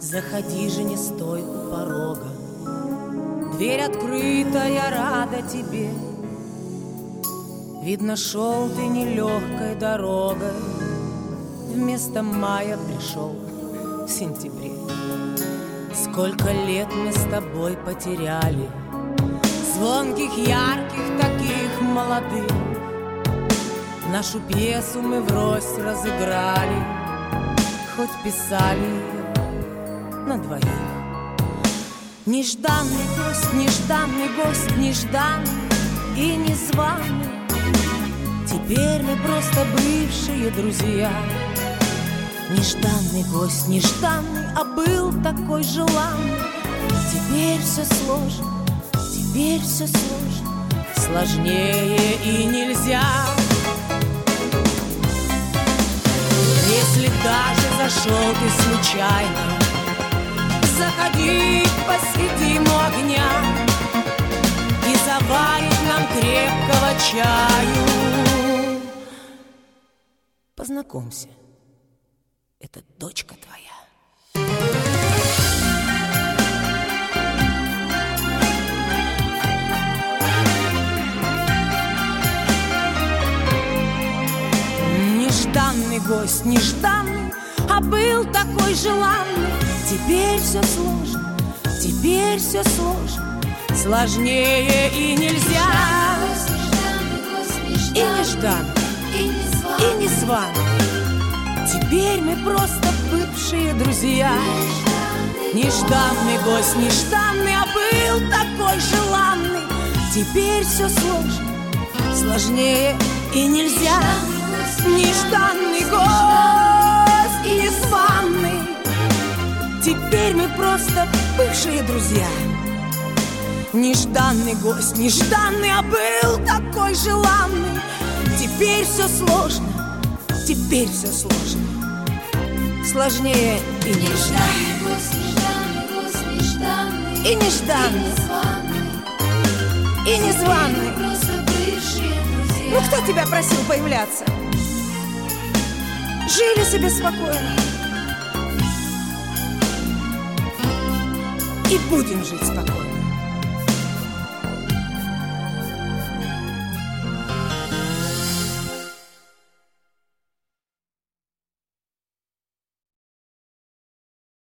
Заходи же, не стой у порога. Дверь открыта, я рада тебе. Видно, шел ты нелегкой дорогой, вместо мая пришел в сентябре. Сколько лет мы с тобой потеряли, звонких, ярких, таких молодых. Нашу пьесу мы врозь разыграли, хоть писали ее на двоих. Нежданный гость, нежданный гость, нежданный и незваный. Теперь мы просто бывшие друзья. Нежданный гость, нежданный, а был такой желанный. Теперь все сложно, теперь все сложно, сложнее и нельзя. Если даже зашел ты случайно, заходи, посидим у огня и заварить нам крепкого чаю. Познакомься, это дочка твоя. Нежданный гость, нежданный, а был такой желанный. Теперь все сложно, теперь все сложно, сложнее и нельзя. И нежданный, и незваный. Теперь мы просто бывшие друзья. Нежданный гость, нежданный, а был такой желанный. Теперь все сложно, сложнее и нельзя. Нежданный гость, незваный. Теперь мы просто бывшие друзья. Нежданный гость, нежданный, а был такой желанный. Теперь все сложно, теперь все сложно, сложнее и нельзя. И нежданный, и незваный. Ну кто тебя просил появляться? Жили себе спокойно и будем жить спокойно.